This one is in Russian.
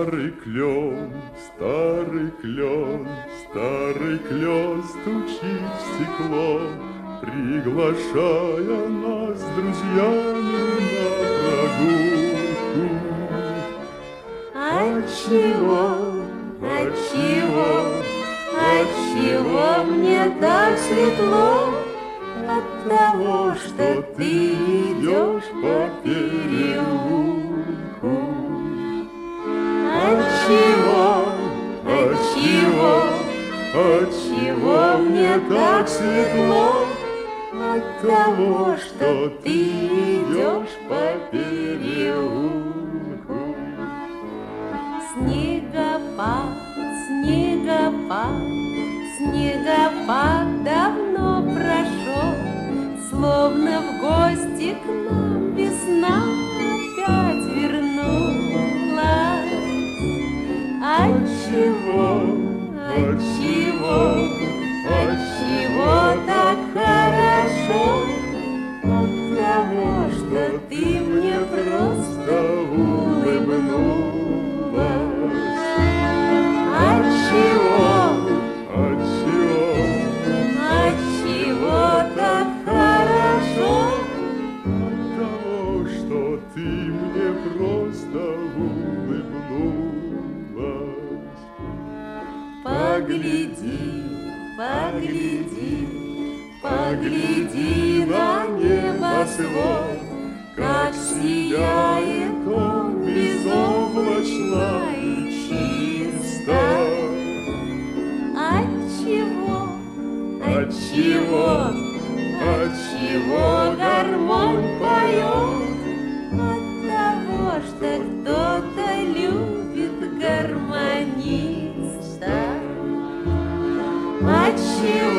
старый клен, старый клен стучит в стекло, приглашая нас с друзьями на прогулку. Отчего мне так светло? От того, что ты идешь по переулку. Отчего мне так светло? От того, что ты идешь по переулку. Снегопад, снегопад, снегопад давно прошел, словно в гости к нам весна опять вернулась. Отчего так хорошо? От того, что ты мне просто улыбнулась. Отчего так хорошо? От того, что ты мне просто улыбнулась. Погляди на небосвод, как сияет он безоблачно и чисто. Отчего гармонь поет? От того, что кто-то любит гармониста. Отчего